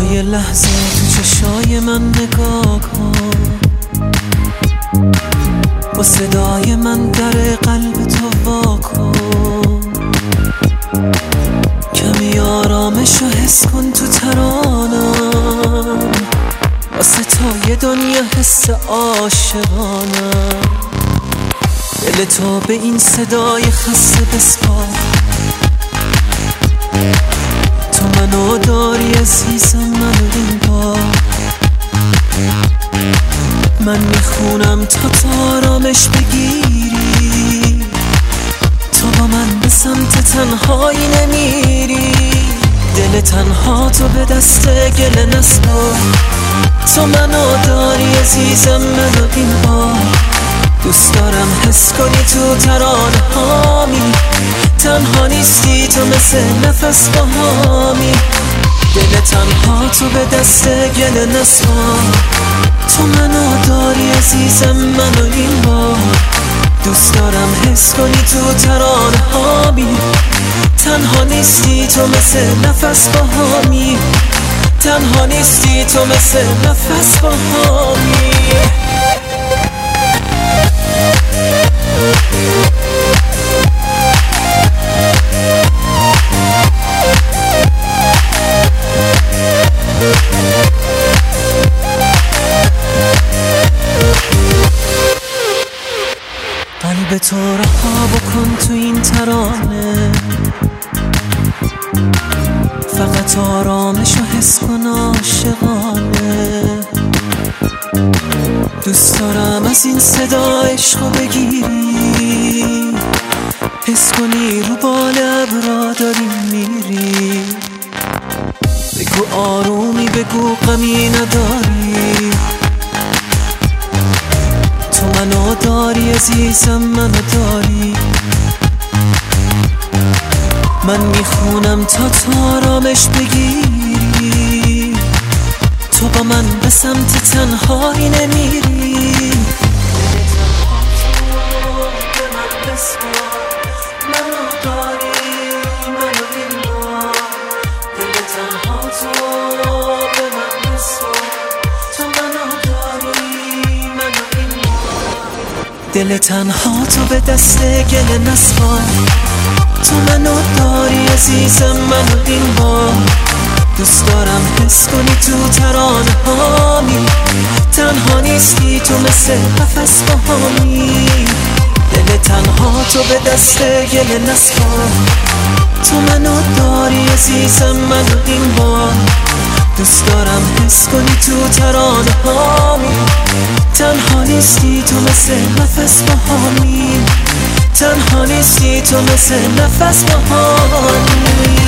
یه لحظه تو چشای من نگاه کن، با صدای من در قلب تو وا کن. کمی آرامش رو حس کن تو ترانم، واسه تا یه دنیا حس عاشقانم. دل تو به این صدای خسته بسپار، تو منو داری عزیزم، منو این بار. من میخونم تا آرامش بگیری، تو با من به سمت تنهایی نمیری. دل تنها تو به دست گله نسپار، تو منو داری عزیزم، منو این بار. دوست دارم حس کنی تو ترانه هامی، تنها نیستی تو مثل نفس با هامی. دل تنها تو به دست گله نسپار، تو منو داری عزیزم، منو این بار. دوست دارم حس کنی تو ترانه هامی، تنها نیستی تو مثل نفس با هامی. تنها نیستی تو مثل نفس با هامی. قلب تو رها بکن تو این ترانه، فقط آرامش رو حس کن عاشقانه. دوست دارم از این صدا عشقو بگیری، حس کنی رو بال ابرا داری میری. بگو آرومی، بگو غمی نداری، تو منو داری عزیزم، منو داری. من میخونم تا آرامش بگیری، تو با من به سمت تنهایی نمیری. منو داری، منو این بار. دل تنها تو به من بسپار، تو منو داری، منو این بار. دل تنها تو به دست گله نسپار، تو منو داری عزیزم، منو این بار. دوست دارم حس کنی تو ترانه هامی، تنها نیستی تو مثل نفس با هامی. دل تنها تو به دست گله نسپار، تو منو داری عزیزم، منو این بار. دوست دارم حس کنی تو ترانه هامی، تنها نیستی تو مثل نفس با هامی. تنها نیستی تو مثل نفس با هامی.